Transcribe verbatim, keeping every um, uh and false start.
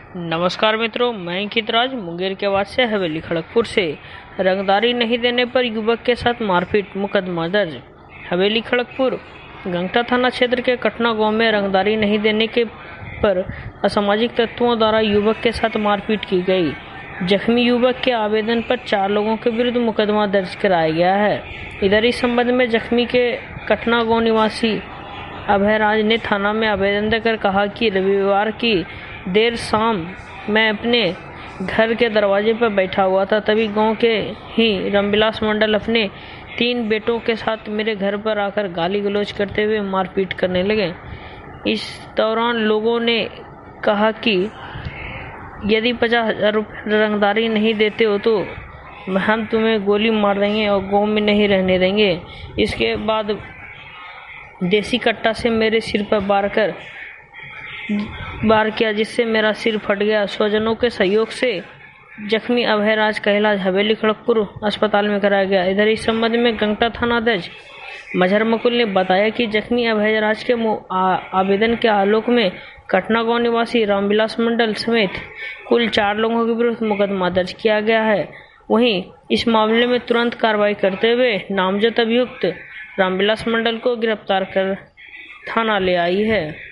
नमस्कार मित्रों, मैं अंकितराज मुंगेर के आवाज से हवेली खड़गपुर से। रंगदारी नहीं देने पर युवक के साथ मारपीट, मुकदमा दर्ज। हवेली खड़गपुर गंगटा थाना क्षेत्र के कटना गांव में रंगदारी नहीं देने के पर असामाजिक तत्वों द्वारा युवक के साथ मारपीट की गई। जख्मी युवक के आवेदन पर चार लोगों के विरुद्ध मुकदमा दर्ज कराया गया है। इधर इस संबंध में जख्मी के कटना गांव निवासी अभयराज ने थाना में आवेदन देकर कहा कि रविवार की देर शाम मैं अपने घर के दरवाजे पर बैठा हुआ था, तभी गांव के ही रामविलास मंडल अपने तीन बेटों के साथ मेरे घर पर आकर गाली गलौज करते हुए मारपीट करने लगे। इस दौरान लोगों ने कहा कि यदि पचास हजार रुपये रंगदारी नहीं देते हो तो हम तुम्हें गोली मार देंगे और गांव में नहीं रहने देंगे। इसके बाद देसी कट्टा से मेरे सिर पर वार कर वार किया, जिससे मेरा सिर फट गया। स्वजनों के सहयोग से जख्मी अभयराज का इलाज हवेली खड़गपुर अस्पताल में कराया गया। इधर इस संबंध में गंगटा थानाध्यक्ष मजहर मकुल ने बताया कि जख्मी अभयराज के आवेदन के आलोक में कटना गांव निवासी रामविलास मंडल समेत कुल चार लोगों के विरुद्ध मुकदमा दर्ज किया गया है। वहीं इस मामले में तुरंत कार्रवाई करते हुए नामजद अभियुक्त रामविलास मंडल को गिरफ्तार कर थाना ले आई है।